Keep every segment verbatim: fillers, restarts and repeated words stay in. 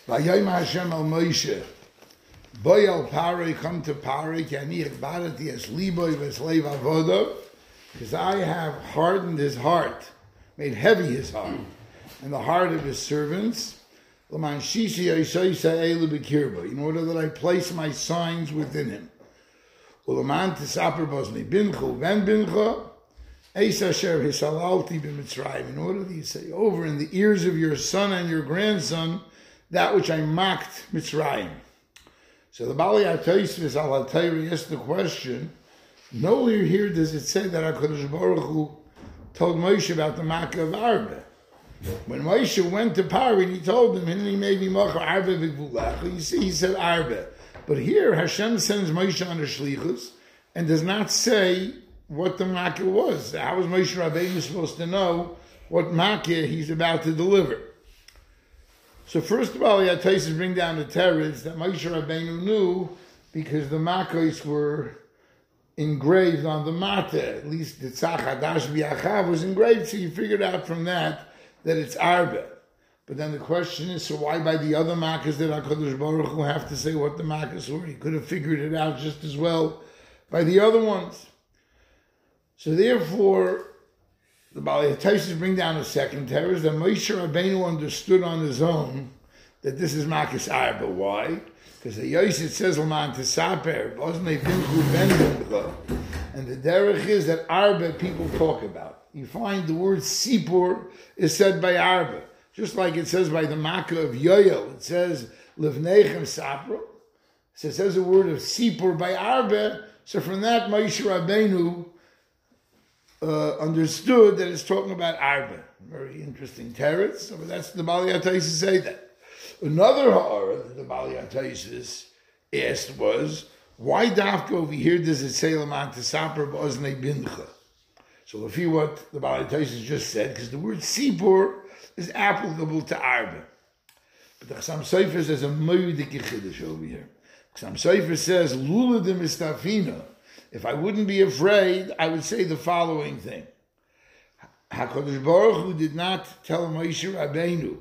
Vayayim Hashem al Moshe. Boy al Paroi, come to Paroi, ki ani ekbarati es liboy v'esleiv avodo, because I have hardened his heart, made heavy his heart, and the heart of his servants, l'man shishi yisayisa elu b'kirbo, in order that I place my signs within him. U'leman tisaper bozni binchu ben bincha, eis asher hisalalti b'mitzrayim, in order that you say over in the ears of your son and your grandson, that which I mocked Mitzrayim. So the Bali HaTosfos al HaTorah asked the question, nowhere here does it say that HaKadosh Baruch Hu told Moshe about the Makkah of Arba. When Moshe went to Paro, he told him, he made me Makkah Arba v'gvulach. You see, he said Arba. But here, Hashem sends Moshe on a shlichus and does not say what the Makkah was. How was Moshe Rabbeinu supposed to know what Makkah he's about to deliver? So first of all, the HaTosfos bring down the teretz that Moshe Rabbeinu knew because the Makkos were engraved on the Mata. At least the Tzach Hadash B'Yachav was engraved, so you figured out from that that it's Arba. But then the question is, so why by the other Makkos did HaKadosh Baruch Hu have to say what the Makkos were? He could have figured it out just as well by the other ones. So therefore, the Bali HaTosfos bring down a second teretz that Moshe Rabbeinu understood on his own that this is Makkos Arba. Why? Because the Yosef says L'man Tesaper, Boznei Binchu Ben Bincha, and the derech is that Arba people talk about. You find the word Sipur is said by Arba, just like it says by the Makkah of Yoel. It says Livnechem Sapro. So it says the word of Sipur by Arba. So from that Moshe Rabbeinu Uh, understood that it's talking about Arba. Very interesting teretz. So that's the Bali HaTosfos say that. Another ha'ara that the Bali HaTosfos asked was, why dafka over here does it say L'man Tesaper B'oznei Bincha? So if you what the Bali HaTosfos just said, because the word Sipur is applicable to Arba. But the Chassam Sofer says a moedik chiddush over here. Chassam Sofer says, Lula de Mistafina. If I wouldn't be afraid, I would say the following thing. HaKadosh Baruch Hu did not tell Moshe Rabbeinu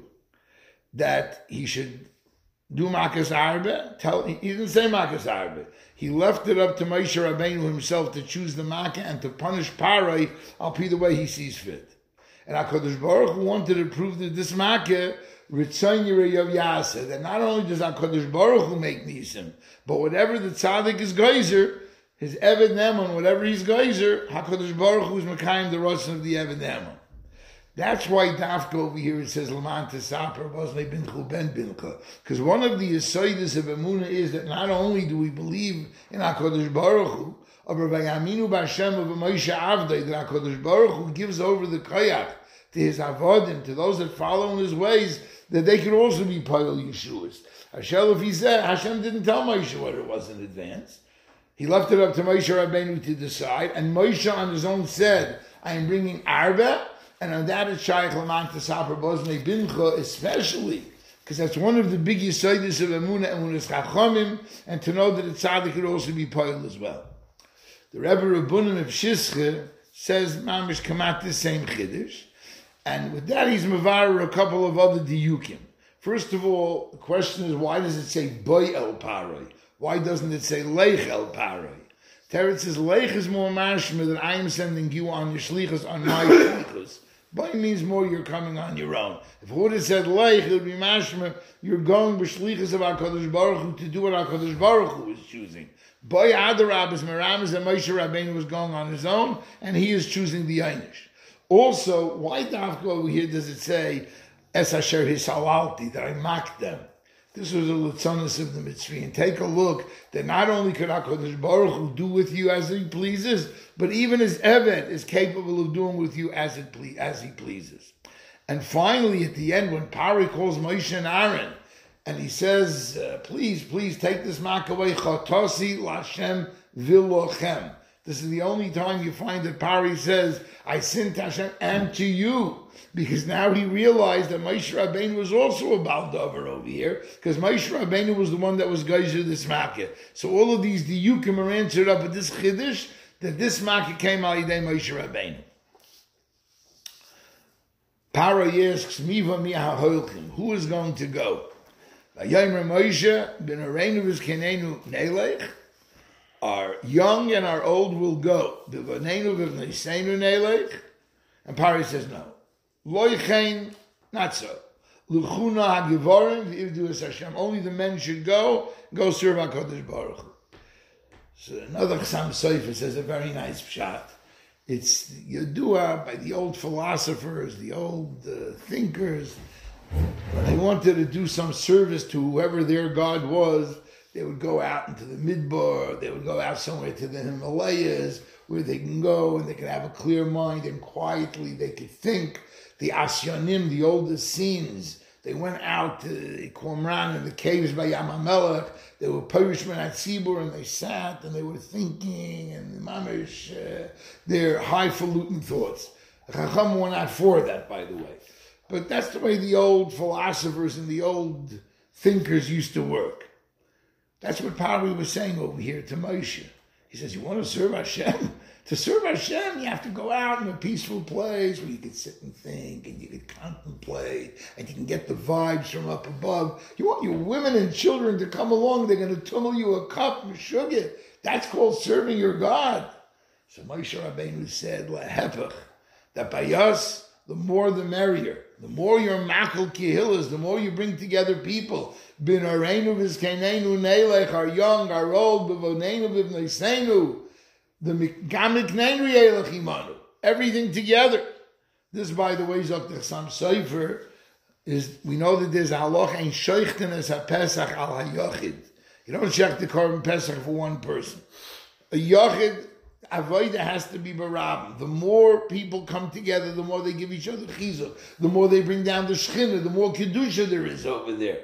that he should do Makkos Arba. Tell, he didn't say Makkos Arba. He left it up to Moshe Rabbeinu himself to choose the Makkah and to punish Paroi al pi the way he sees fit. And HaKadosh Baruch Hu wanted to prove that this Makkah, Ritzon Yirei Yav Yaseh, that not only does HaKadosh Baruch Hu make nisim, but whatever the tzaddik is geyser, his Eved Neman, whatever he's geyser, HaKadosh Baruch Hu is Mekayim the Rosh of the Eved Neman. That's why Dafka over here it says L'man Tesaper Boznei Binchu Ben Bincha. Because one of the Yesodis of Emunah is that not only do we believe in HaKadosh Baruch Hu, but Vayaminu B'Hashem of Moshe Avdei, that HaKadosh Baruch Hu gives over the koyach to his avodim, to those that follow in his ways, that they could also be Payal Yeshuas. Hashem, if he said, Hashem didn't tell Moshe what it was in advance. He left it up to Moshe Rabbeinu to decide, and Moshe on his own said, I am bringing Arba, and on that it's Shaykh L'man Tesaper Boznei Bincha, especially, because that's one of the big yesodis of Emunah and Emunah's Chachamim, and to know that a tzaddik could also be Poil as well. The Rebbe Rabbunim of Shischa says, Mamish Kamat the same Chiddush, and with that he's Mavar a couple of other diyukim. First of all, the question is, why does it say Boy El Paroi? Why doesn't it say Leich El Paroi? Teretz says Leich is more mashma that I am sending you on your shlichus, on my shlichus. Boy means more you're coming on your own. If it would have said Leich, it would be mashma you're going b'shlichus of HaKadosh Baruch Hu to do what HaKadosh Baruch Hu is choosing. Boy Adarab is Meramis that Moshe Rabbeinu was going on his own, and he is choosing the Einish. Also, why Dafka over here does it say Es Asher Hisalalti, that I mocked them? This was a Litzonis of the Mitzri. And take a look that not only could HaKadosh Baruch Hu do with you as he pleases, but even his Evet is capable of doing with you as it ple- as he pleases. And finally, at the end, when Pari calls Moshe and Aaron, and he says, uh, please, please take this mak away, Chatosi Lashem Vilochem. This is the only time you find that Pari says, I sinned to Hashem and to you. Because now he realized that Moshe Rabbeinu was also a Baal Dover over here, because Moshe Rabbeinu was the one that was geyser this makkah. So all of these diyukim are answered up with this chiddush, that this makkah came al yidei Moshe Rabbeinu. Paro asks, Miva mi ha'holchim, who is going to go? Vayomer Moshe ben Areinu v'zkenenu nelech. Our young and our old will go. B'vaneinu v'vneisenu nelech. And Pari says no. Loichein, not so. Luchuna hagivorim v'ivdu es Hashem. Only the men should go. Go serve HaKadosh Baruch Hu. So another Chassam Sofer says a very nice pshat. It's Yadua by the old philosophers, the old uh, thinkers. When they wanted to do some service to whoever their God was, they would go out into the Midbar, they would go out somewhere to the Himalayas, where they can go and they can have a clear mind and quietly they could think. The Asyanim, the oldest scenes, they went out to Qumran in the caves by Yam HaMelech. They were Perishman at Tzibur, and they sat and they were thinking and mamish uh, their highfalutin thoughts. Chacham were not for that, by the way. But that's the way the old philosophers and the old thinkers used to work. That's what Pari was saying over here to Moshe. He says, you want to serve Hashem? To serve Hashem, you have to go out in a peaceful place where you can sit and think and you can contemplate and you can get the vibes from up above. You want your women and children to come along. They're going to tunnel you a cup of sugar. That's called serving your God. So Moshe Rabbeinu said, Lehepech, that by us, the more the merrier. The more you're makal kihillas, the more you bring together people. Bin areinu v'zkenenu neilech, our young, our old, b'voneinu v'vneisenu. The gamikneinu yelech imanu. Everything together. This, by the way, Zok Chassam Sofer, is, we know that there's a halach, ein shoichten es ha-pesach al ha-yochid. You don't check the korban pesach for one person. A yochid, avodah has to be barabim. The more people come together, the more they give each other chizuk, the more they bring down the shechina, the more kedusha there is over there.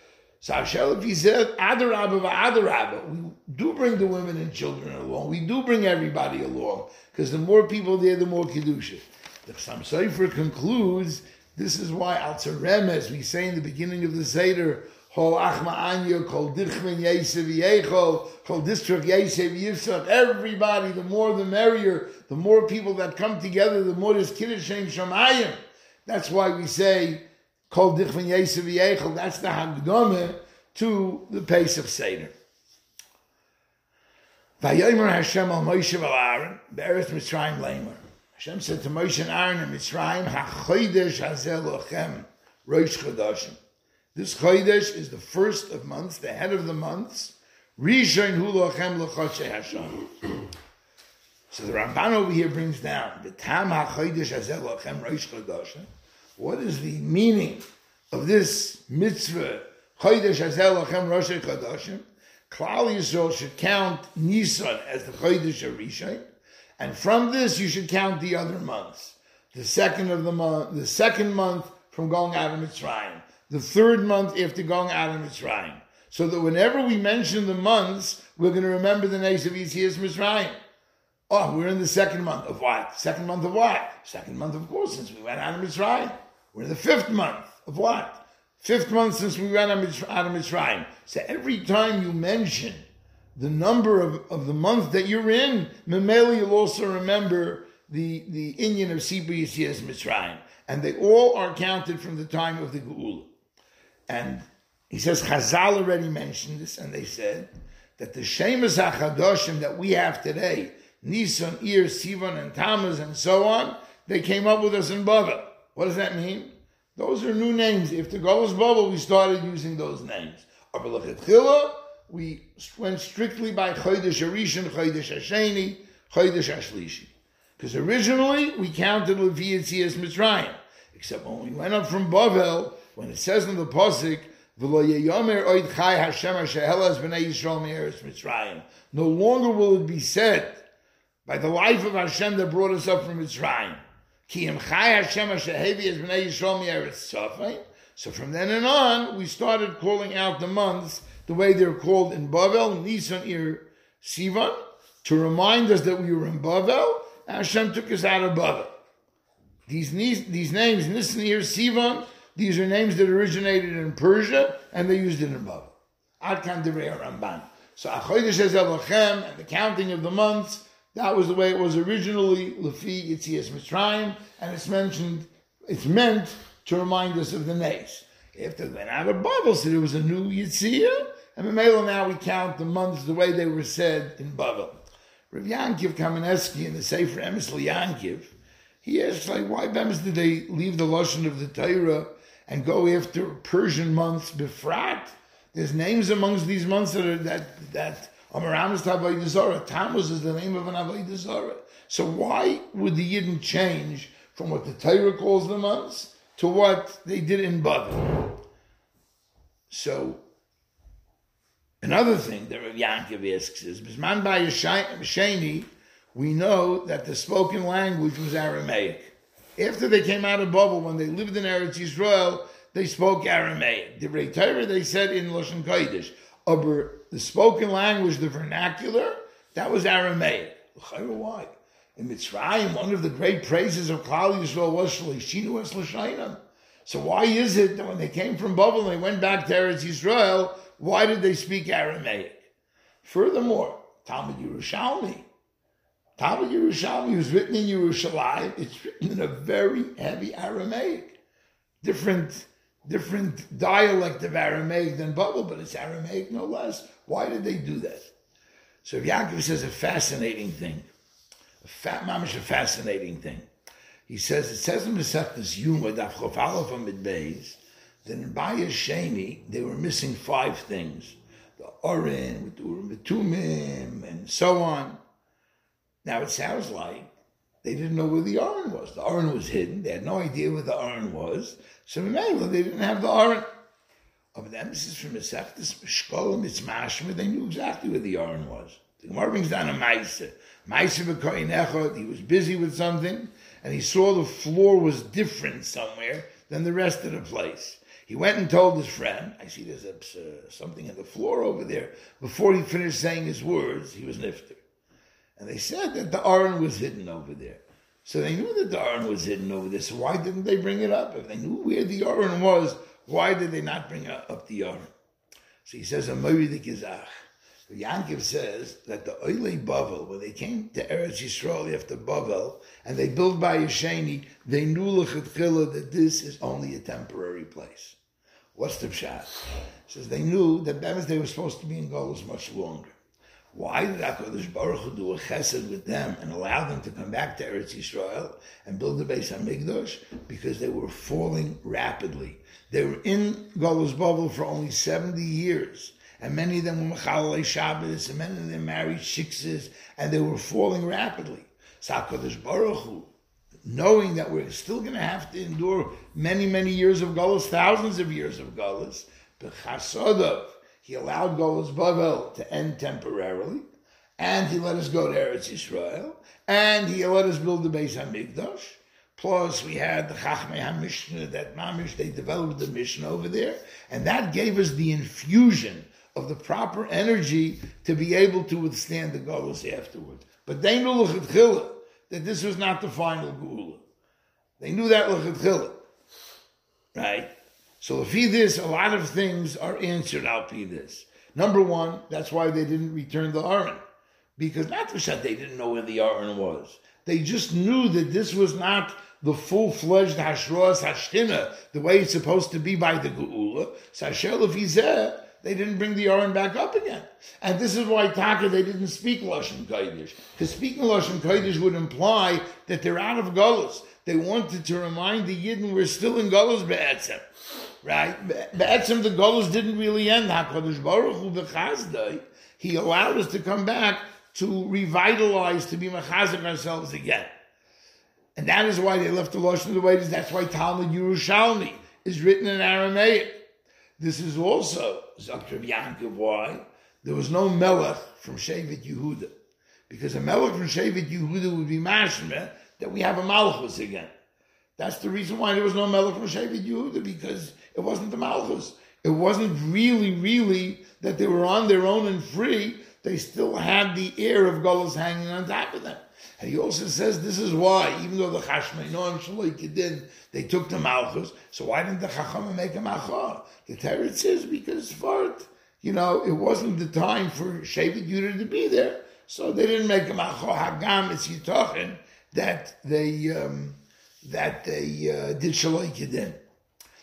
So Hashem, if he said, Adarabba v'adarabba, we do bring the women and children along. We do bring everybody along. Because the more people there, the more kedusha. The Chassam Sofer concludes, this is why Al Tzarem, as we say in the beginning of the Seder, Hol achma anya, kol dirchmin yesev yechol, kol distrach yesev yifsach. Everybody, the more the merrier. The more people that come together, the more there's kiddush shem shamayim. That's why we say, kol dirchmin yesev yechol. That's the hagdome to the Pesach Seder. Vayomer Hashem al Moshe val Aaron, be'eretz Mitzrayim leimer. Hashem said to Moshe and Aaron in Mitzrayim, ha-chodesh hazeh lochem, rosh chodashim. This Chodesh is the first of months, the head of the months. Rishon hu lochem l'chodshei Hashem. So the Ramban over here brings down the tam ha-chodesh hazeh lochem rosh chodashim. What is the meaning of this mitzvah? Chodesh hazeh lochem rosh chodashim. Klal Yisrael should count Nisan as the Chodesh of Rishon, and from this you should count the other months. The second of the month, the second month from going out of Mitzrayim. The third month after going out of Mitzrayim. So that whenever we mention the months, we're going to remember the names of Yetzias Mitzrayim. Oh, we're in the second month of what? Second month of what? Second month, of course, since we went out of Mitzrayim. We're in the fifth month of what? Fifth month since we went out of Mitzrayim. So every time you mention the number of, of the month that you're in, Memeli, you'll also remember the, the Inyan of Sibur Yetzias Mitzrayim. And they all are counted from the time of the Geula. And he says, Chazal already mentioned this, and they said that the Shemus HaChadoshim that we have today, Nisan, Iyar, Sivan, and Tammuz, and so on, they came up with us in Bavel. What does that mean? Those are new names. If the Golos Bavel, we started using those names. Aber l'chatchila, we went strictly by Chodesh HaRishon, Chodesh HaSheni, Chodesh HaShlishi. Because originally, we counted Levi Yetzias Mitzrayim. Except when we went up from Bavel, when it says in the Pasuk, V'lo yeyomer oid chai Hashem ha-shehelas b'nei Yisrael me'eretz Mitzrayim. No longer will it be said by the life of Hashem that brought us up from Mitzrayim. Ki im chai Hashem ha-shehevi es b'nei Yisrael me'eretz Tzafayim. So from then and on, we started calling out the months the way they're called in Bavel, Nisan, Iyar, Sivan, to remind us that we were in Bavel, and Hashem took us out of Bavel. These, these names, Nisan, Iyar, Sivan, these are names that originated in Persia, and they used it in Bavel. Ad kan divrei Ramban. So Achodesh Hazeh Lochem, and the counting of the months, that was the way it was originally, Lefi Yetzias Mitzrayim, and it's mentioned, it's meant to remind us of the names. After they went out of Bavel, so there was a new Yitzhak, and Mamela now we count the months the way they were said in Bavel. Rav Yankiv Kamenetsky in the Sefer Emes Yankiv, he asks, like, why Bemis did they leave the Lashon of the Torah and go after Persian months befrat? There's names amongst these months that are that that Amaramis Avodah Zarah. Tammuz is the name of an Avodah Zarah. So why would the Yidden change from what the Torah calls the months to what they did in Bavel? So another thing that Rav Yankov asks is, Bisman Sheni, we know that the spoken language was Aramaic. After they came out of Bavel, when they lived in Eretz Yisrael, they spoke Aramaic. The Rei Torah, they said in Lashon Kodesh. But the spoken language, the vernacular, that was Aramaic. Why? In Mitzrayim, one of the great praises of Klal Yisrael was Shleishinu es L'shainam. So why is it that when they came from Bavel and they went back to Eretz Yisrael, why did they speak Aramaic? Furthermore, Talmud Yerushalmi. Talmud Yerushalmi was written in Yerushalayim. It's written in a very heavy Aramaic. Different, different dialect of Aramaic than Bavel, but it's Aramaic no less. Why did they do that? So Yaakov says a fascinating thing. A fat mamish, a fascinating thing. He says, it says in Masechtas Yuma, Daf Chof Aleph Amid Beis, that in Bayis Sheni, they were missing five things. The Oren, with the Urim Tumim, and so on. Now it sounds like they didn't know where the Oren was. The Oren was hidden. They had no idea where the Oren was. So Mimela, they didn't have the Oren. Oh, but the emphasis from Masechtas Shkolim, it's Mashma, they knew exactly where the Oren was. The Gemara brings down a Maisa. Maisa b'koyin echad, he was busy with something, and he saw the floor was different somewhere than the rest of the place. He went and told his friend, I see there's a, uh, something in the floor over there. Before he finished saying his words, he was nifter. And they said that the Aron was hidden over there. So they knew that the Aron was hidden over there, so why didn't they bring it up? If they knew where the Aron was, why did they not bring up the Aron? So he says, Amori de Gizach. Yankov says that the Oilei Bavel, when they came to Eretz Yisrael after Bavel, and they built by Yesheni, they knew l'chatchila that this is only a temporary place. What's the pshat? He says they knew that that means they were supposed to be in Golus much longer. Why did HaKadosh Baruch Hu do a chesed with them and allow them to come back to Eretz Yisrael and build the Beis HaMikdash? Because they were falling rapidly. They were in Golus Bavel for only seventy years. And many of them were Mechalei Shabbos, and many of them married shiksas, and they were falling rapidly. So HaKadosh Baruch Hu, knowing that we're still going to have to endure many, many years of Golus, thousands of years of Golus, but Chasodov, he allowed Golus Bavel to end temporarily, and he let us go to Eretz Yisrael, and he let us build the Beis HaMikdash. Plus, we had the Chachmei HaMishnah, that Mamish, they developed the Mishnah over there, and that gave us the infusion of the proper energy to be able to withstand the Golus afterwards. But they knew l'chatchila that this was not the final Geula. They knew that l'chatchila, right? So if he this, a lot of things are answered out be this. Number one, that's why they didn't return the Aron, because not that they didn't know where the Aron was. They just knew that this was not the full-fledged Hashros Hashtina, the way it's supposed to be by the Geula. So Asher Lefizeh, they didn't bring the Aron back up again. And this is why Taka, they didn't speak Lashon Kodesh. Because speaking Lashon Kodesh would imply that they're out of Golus. They wanted to remind the Yidden we're still in Golus Be'etzem. Right? Be'etzem, the Golus didn't really end. HaKadosh Baruch Hu B'chazdai, he allowed us to come back to revitalize, to be mechazek ourselves again. And that is why they left the Lashon the way it is. That's why Talmud Yerushalmi is written in Aramaic. This is also, Zakir Yankov, why? There was no Melech from Shevet Yehuda. Because a Melech from Shevet Yehuda would be mashmeh that we have a Malchus again. That's the reason why there was no Melech from Shevet Yehuda, because it wasn't the Malchus. It wasn't really, really that they were on their own and free. They still had the air of Golus hanging on top of them. And he also says this is why, even though the Chashmei Noam Shaloi Kedin, they took the Malchus, so why didn't the Chachamim make a Machar? The Teretz says because for it, you know, it wasn't the time for Shevet Yehuda to be there, so they didn't make a Machar. Hagam, it's Yitochen that they um, that they uh, did Shaloi Kedin.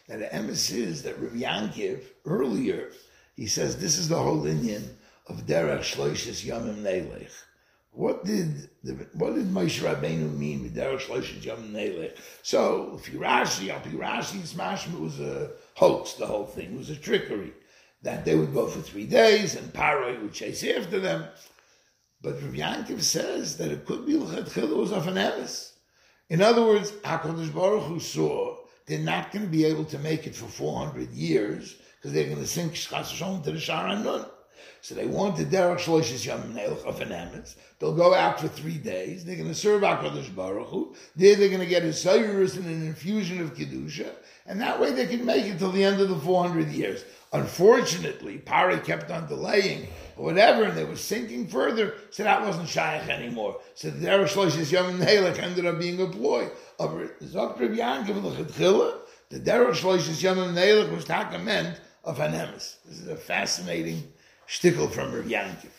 Now the emes is that Rav Yankiv, earlier, he says this is the whole Inyan of Derech Shloishes Yomim Neilech. What did the, what did Moshe Rabbeinu mean with Derech Shloishes Yomim Neilech? So, if you Rashi, Al Pi Rashi's mashma was a hoax, the whole thing was a trickery. That they would go for three days and Paroi would chase after them. But Rav Yankiv says that it could be L'chatchila was of an emes. In other words, HaKadosh Baruch Hu saw they're not going to be able to make it for four hundred years because they're going to sink Shchas Hashem to the Shar Nun. So they want the Derech Shloishes Yom Neilech of an emes. They'll go out for three days. They're going to serve HaKadosh Baruch Hu. There they're going to get a Sayrus and an infusion of Kedusha. And that way they can make it till the end of the four hundred years. Unfortunately, Pari kept on delaying or whatever, and they were sinking further, so that wasn't Shaykh anymore. So the Derech Shloishes Yom Neilech ended up being a ploy. Zok Rav Yankiv L'chatchila, the Derech Shloishes Yom Neilech was taka meant of an emes. This is a fascinating shtickle from Rav Yankiv.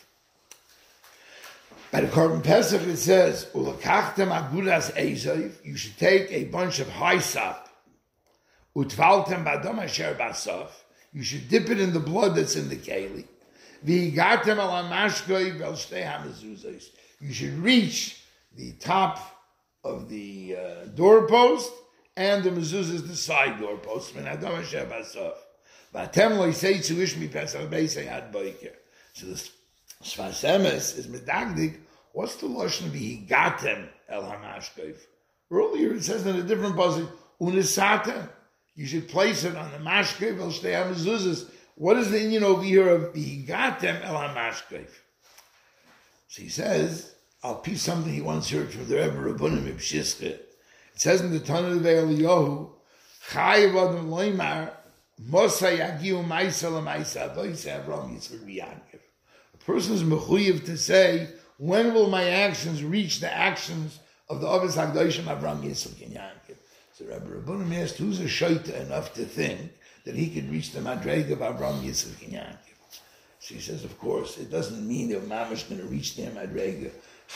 By the Korban Pesach it says, Ulakachtem agudas eizov, you should take a bunch of hyssop, utvaltem badom asher basof, you should dip it in the blood that's in the keli. V'higatem al hamashkoi vel shtei hamezuzos. You should reach the top of the uh, doorpost and the mezuzahs, the side doorpost. V'nadom asher basof. V'atem lo yiseitzu ish mi pesach beisei ad boiker. So the Sfas Emes is medagdig. What's the lashon of v'higatem el hamashkoi? Earlier it says in a different pasuk, unisata. You should place it on the mashkev el shtei hamezuzahs. What is the inyan over here of v'higatem el hamashkev? So he says, I'll piece something he once heard from the Rebbe Rabbunim Ibshishke. It says in the Tanakh of Eliyahu, Chayav adam loymar mosa yagiu ma'isa l'ma'isa avoyse Avram Yitzchak v'Yankiv. A person is mechuyev to say, when will my actions reach the actions of the Avos Hagdoshim Avram Yitzchak and Yankiv? So Rabbi Rabbunim asked, who's a shaita enough to think that he could reach the madrega of Avram Yitzchak and Yankiv? So he says, of course, it doesn't mean that Mamash is going to reach their madrega.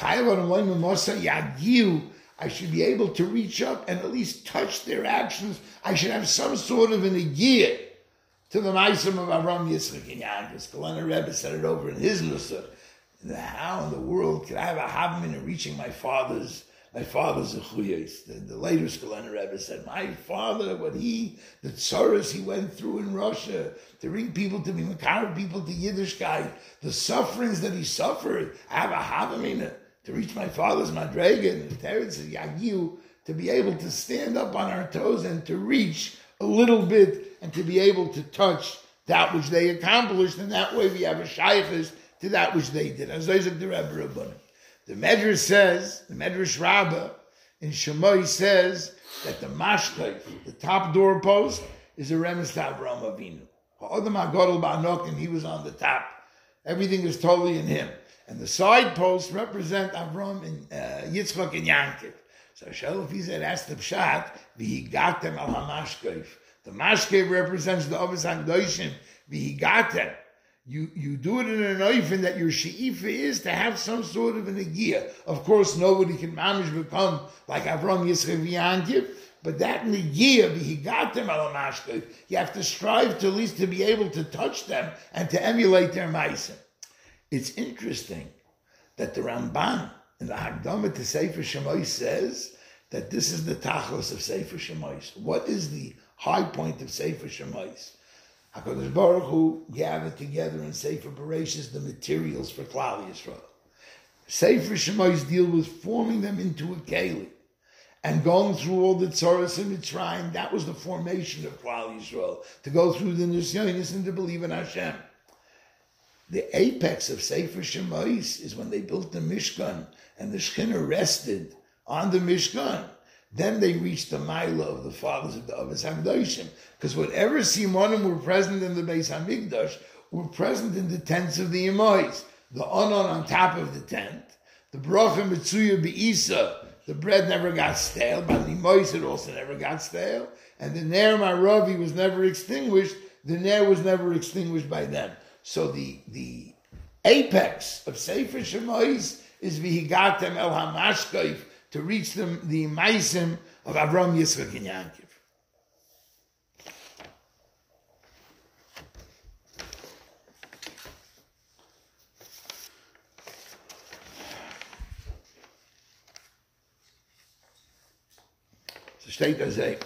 I should be able to reach up and at least touch their actions. I should have some sort of an agia to the Maisim of Avram Yitzchak and Yankiv. Kalana Rebbe said it over in his Nusach. How in the world could I have a havmin in reaching my father's My father's a chuyos. The, the later Skolana Rebbe said, my father, what he, the tsaras he went through in Russia, to bring people to be Makar people to Yiddishkeit, the sufferings that he suffered, I have a havamina to reach my father's madrega, and the Teretz says, Yagiu, to be able to stand up on our toes and to reach a little bit and to be able to touch that which they accomplished, and that way we have a shaykhis to that which they did. As Isaac the Rebbe Rabbanim. The Medrash says, the Medrash Rabbah in Shemai says that the mashkef, the top doorpost, is a remes to Avraham Avinu. Ha'adam ha'gadol ba'anok, and he was on the top. Everything is totally in him. And the side posts represent Avram and uh, Yitzchak and Yankiv. So Shalom said, that's the pshat, v'higatem al ha'mashkef. The mashkef represents the Avos HaKadoshim, v'higatem. You you do it in an oifen that your she'ifa is to have some sort of an agia. Of course, nobody can mamish become like Avram Yitzchak v'Yankiv, but that negia v'higatem al hamashkef, you have to strive to at least to be able to touch them and to emulate their ma'asim. It's interesting that the Ramban in the Hagdama to Sefer Shemais says that this is the tachlis of Sefer Shemais. What is the high point of Sefer Shemais? HaKadosh Baruch Hu gathered together in Sefer Bereshis the materials for Klal Yisrael. Sefer Shemais deal with forming them into a keli and going through all the tzaras in Mitzrayim. That was the formation of Klal Yisrael, to go through the nisyonis and to believe in Hashem. The apex of Sefer Shemais is when they built the Mishkan and the Shekhinah rested on the Mishkan. Then they reached the Maila of the fathers of the Avos HaKadoshim. Because whatever Simonim were present in the Beis HaMikdash were present in the tents of the Imais. The Anon on top of the tent, the Bracha Mitzuya Be'isa, the bread never got stale, but the Imais it also never got stale, and the Ner Maravi was never extinguished, the Ner was never extinguished by them. So the, the apex of Sefer Shemais is V'higatem el HaMashkayf, to reach them the Maisim of Avram Yitzchak and Yankiv. steht da sei.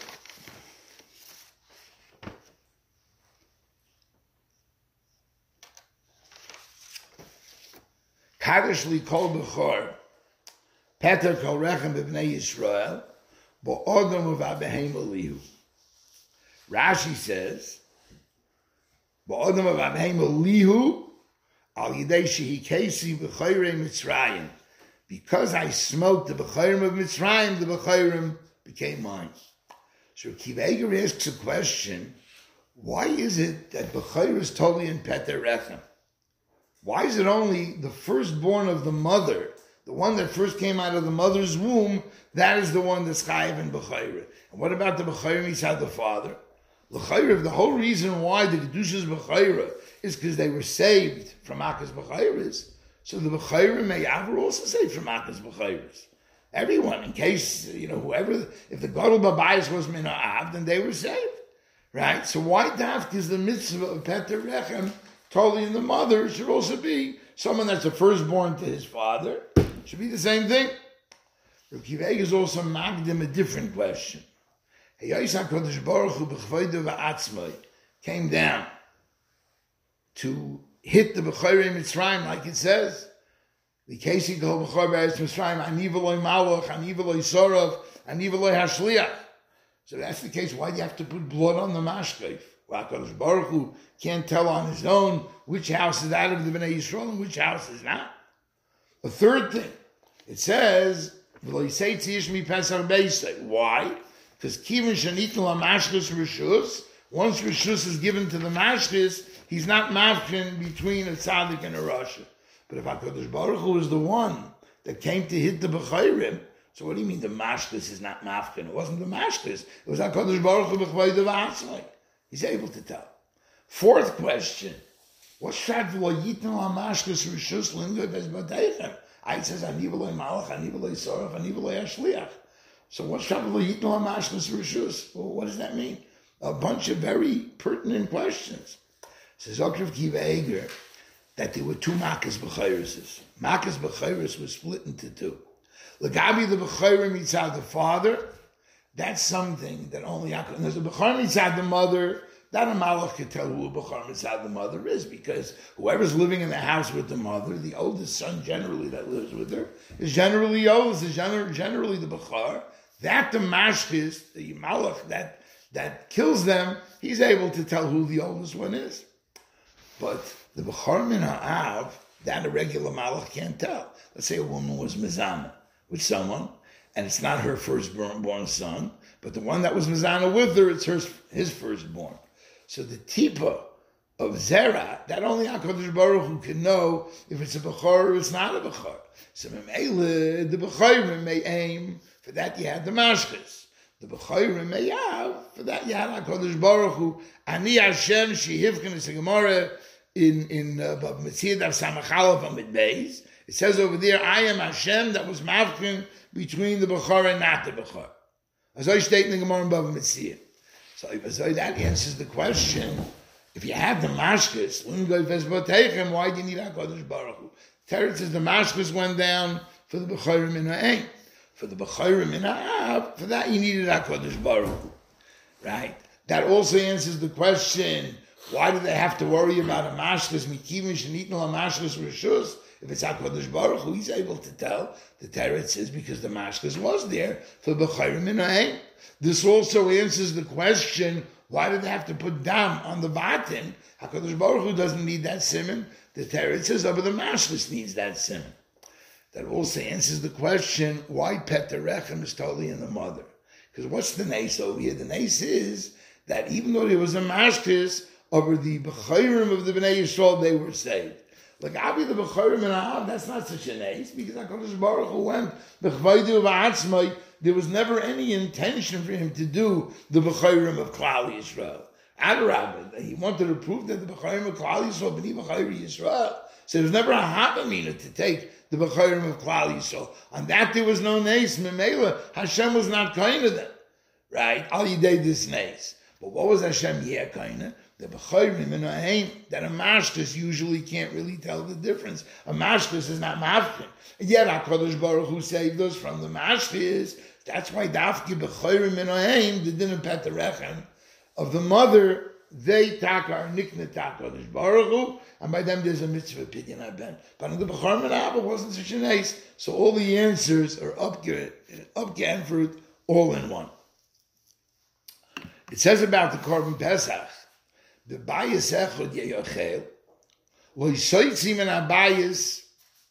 Kadosh li kol bechor, Peter kol rechem b'bnei Yisrael, bo'odom u'v'abehem elihu. Rashi says, bo'odom u'v'abehem elihu, al yidei shehi kesi b'choyrei Mitzrayim. Because I smoked the b'chayrim of Mitzrayim, the b'chayrim became mine. So Akiva Eiger asks a question, why is it that b'chayr is totally in Peter rechem? Why is it only the firstborn of the mother, the one that first came out of the mother's womb, that is the one that's chayiv in b'chayr? And what about the b'chayr inside the father? L'chayr, the whole reason why the Kedusha's b'chayr is because they were saved from Akas b'chayris. So the b'chayr may were also saved from Akas b'chayris. Everyone, in case, you know, whoever, if the Gadol Babayis was Mina'av, then they were saved. Right? So why Dafk is the mitzvah of Peter rechem totally in the mother? It should also be someone that's a firstborn to his father. It should be the same thing. Rav Akiva Eiger is also magdim a different question. HaKadosh Baruch Hu b'chvodo v'atzmai came down to hit the B'chorei Mitzrayim, like it says. The Kesi Kol B'chor Be'eretz Mitzrayim, ani v'loi malach, ani v'loi sorov, ani v'loi hashliach. So that's the case. Why do you have to put blood on the mashkef? Well, HaKadosh Baruch Hu can't tell on his own which house is out of the Bnei Yisrael and which house is not. The third thing, it says, v'loi sei tziyish mi pesach beisei. Why? Because kivin shenitnu l'mashkes rishus, once rishus is given to the mashkes, he's not mafkin between a tzaddik and a rasha. But if HaKadosh Baruch Hu is the one that came to hit the b'chayrim, so what do you mean the mashkes is not mafkin? It wasn't the mashkes. It was HaKadosh Baruch Hu b'chvayda v'atzmai. He's able to tell. Fourth question. What shad v'lo yitn l'mashkes rishus l'ingoi bezbateichem? It says, ani v'loi malach, ani v'loi sorov, ani v'loi hashliach. So what shad v'lo yitn l'mashkes rishus? Well, what does that mean? A bunch of very pertinent questions. Says Rav Akiva Eiger that there were two Makas B'chayrises. Makas B'chayris was split into two. L'gabi the B'chayrim mitzad the father, that's something that only Yaakov, there's a B'chayr mitzad the mother, that a Malach could tell who a B'chayr mitzad the mother is, because whoever's living in the house with the mother, the oldest son generally that lives with her, is generally oldest, is gener- generally the B'chayr. That the Mashkis, the Malach that, that kills them, he's able to tell who the oldest one is. But the B'chor min ha'av, that a regular malach can't tell. Let's say a woman was mizana with someone, and it's not her firstborn son, but the one that was mizana with her, it's her, his firstborn. So the tipa of zera, that only HaKadosh Baruch Hu can know if it's a B'chor or it's not a B'chor. So Memele, the B'chorim may aim, for that you had the mashkes. The B'chorim may have, for that you had HaKadosh Baruch Hu, Ani Hashem shehivkin is a Gemara, in in Bava Metzia Daf Samachalav Amid Beis, it says over there, I am Hashem that was mavkin between the B'chor and not the B'chor. As I state in the Gemara in Bava Metzia. So, so that answers the question. If you have the mashkes, why do you need HaKadosh Baruch Hu? Teretz says the mashkes went down for the B'chorim in ha'ein. For the B'chorim in ha'av, for that you needed HaKadosh Baruch Hu. Right? That also answers the question, why do they have to worry about a mashkes? Mikivin shenitnu l'mashkes rishus. If it's HaKadosh Baruch Hu, he's able to tell. The Teretz says because the mashkes was there for b'chayrim in ha'ein. This also answers the question, why do they have to put dam on the batin? HaKadosh Baruch Hu doesn't need that simon. The Teretz says, oh, but the mashkes needs that simon. That also answers the question, why Peter rechem is totally in the mother? Because what's the nace over here? The nace is that even though there was a mashkes, over the B'chayrim of the Bnei Yisrael, they were saved. Like, Abi the B'chayrim and Ahab, that's not such a nace, because HaKadosh Baruch Hu went, B'chvaydu v'atzmai, there was never any intention for him to do the B'chayrim of Klal Yisrael. Adarabah, he wanted to prove that the B'chayrim of Klal Yisrael, B'ni B'chayrim Yisrael. So there was never a Habamina to take the B'chayrim of Klal Yisrael. On that there was no nace. Memela, Hashem was not kind of them. Right? Al Yidei this nace. But what was Hashem yeh kind of? The B'chayrim and Ahem, that a mashkas usually can't really tell the difference. A mashkas is not mafkin. And yet HaKadosh Baruch Hu saved us from the mashkas. That's why Dafki B'chayrim and Ahem, the din of Petarechem, of the mother, they taka are niknet HaKadosh Baruch Hu, and by them there's a mitzvah opinion I've But in the B'chayrim and Abba wasn't such an ace, so all the answers are up for it all in one. It says about the Korban Pesach, the bayis echod yeyochel, lo yisoytzi min habayis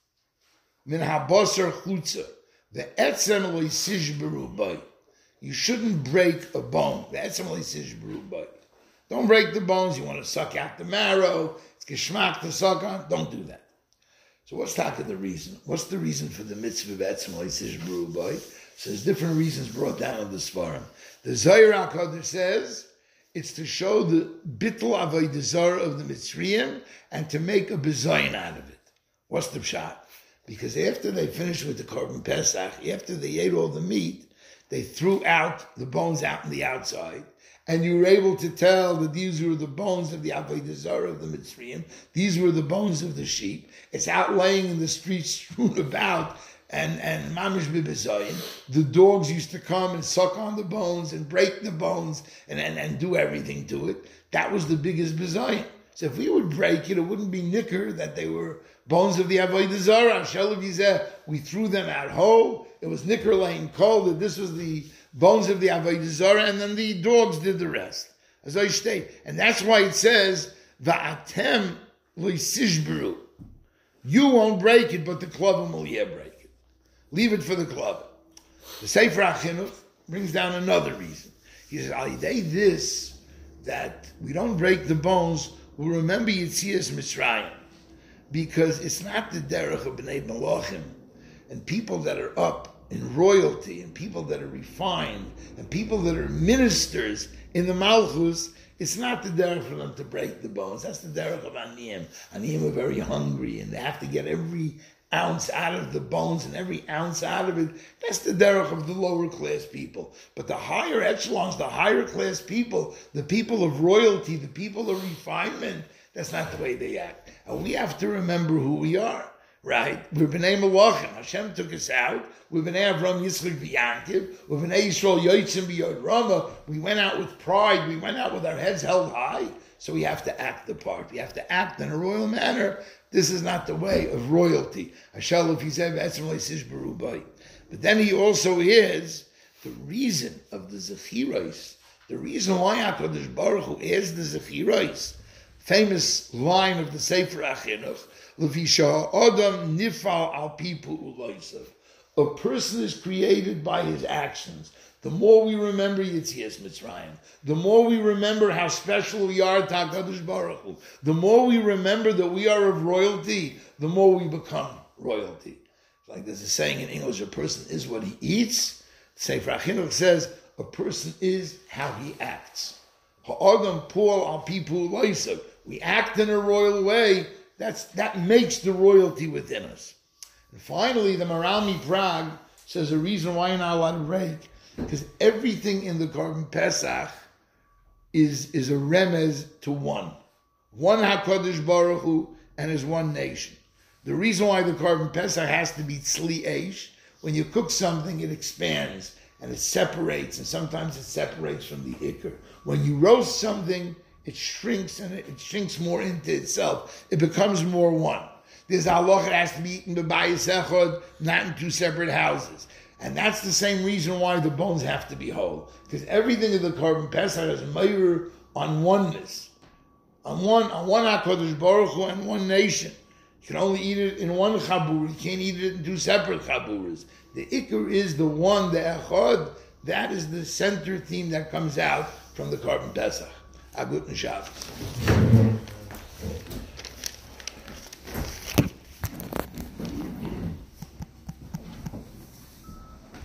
min habosar chutza, the etzem lo yisishberu boy. You shouldn't break a bone. The etzem lo yisishberu boy. Don't break the bones. You want to suck out the marrow. It's geschmack to suck on. Don't do that. So what's talking the reason? What's the reason for the mitzvah of etzem lo yisishberu boy? So there's different reasons brought down in the Sfarim. The Zohar HaKadosh says it's to show the bittul avodah zarah of the Mitzrayim and to make a bezayin out of it. What's the pshat? Because after they finished with the Korban Pesach, after they ate all the meat, they threw out the bones out in the outside, and you were able to tell that these were the bones of the avodah zarah of the Mitzrayim. These were the bones of the sheep. It's out laying in the streets, strewn about. And and mamish bibezayin, the dogs used to come and suck on the bones and break the bones and, and, and do everything to it. That was the biggest bezayin. So if we would break it, it wouldn't be nicker that they were bones of the avodah zarah. Shelav yizeh, we threw them out whole. It was nicker laying cold that this was the bones of the avodah zarah, and then the dogs did the rest. As I state, and that's why it says va'atem loisishberu. You won't break it, but the klavim will yeah break. Leave it for the club. The Sefer HaChinuch brings down another reason. He says, Al Yidei this, that we don't break the bones, we'll remember Yetzias Mitzrayim. Because it's not the derech of Bnei Malachim, and people that are up in royalty, and people that are refined, and people that are ministers in the Malchus, it's not the derech for them to break the bones. That's the derech of Aniyim. Aniyim are very hungry, and they have to get every ounce out of the bones and every ounce out of it. That's the derech of the lower class people. But the higher echelons, the higher class people, the people of royalty, the people of refinement, that's not the way they act. And we have to remember who we are, right? We're B'nai Malachim. Hashem took us out. We're B'nai Avram, Yitzchak, V'Yankiv. We're B'nai Yisrael, Yotzim, B'Yod Rama. We went out with pride. We went out with our heads held high. So we have to act the part. We have to act in a royal manner. This is not the way of royalty. But then he also is the reason of the Zechiros. The reason why HaKadosh Baruch Hu is the Zechiros. Famous line of the Sefer HaChinuch. Adam nifal al pipu uloisav. A person is created by his actions. The more we remember Yetzias Mitzrayim, the more we remember how special we are to HaKadosh Baruch Hu, the more we remember that we are of royalty, the more we become royalty. Like there's a saying in English, a person is what he eats. Sefer HaChinuch says, a person is how he acts. Ha'adam po'al al pipu loisav. We act in a royal way, that's, that makes the royalty within us. And finally, the Marami Prague says the reason why you're not allowed to break, because everything in the Korban Pesach is, is a remez to one. One HaKadosh Baruch Hu and his one nation. The reason why the Korban Pesach has to be tzli eish, when you cook something, it expands and it separates, and sometimes it separates from the ikr. When you roast something, it shrinks and it, it shrinks more into itself. It becomes more one. There's halacha that has to be eaten b'bayis echad, not in two separate houses. And that's the same reason why the bones have to be whole. Because everything in the Korban Pesach is a measure on oneness. On one, on one HaKadosh Baruch Hu and one nation. You can only eat it in one chabur. You can't eat it in two separate chaburas. The ikr is the one, the echad. That is the center theme that comes out from the Korban Pesach. A guten Shabbos.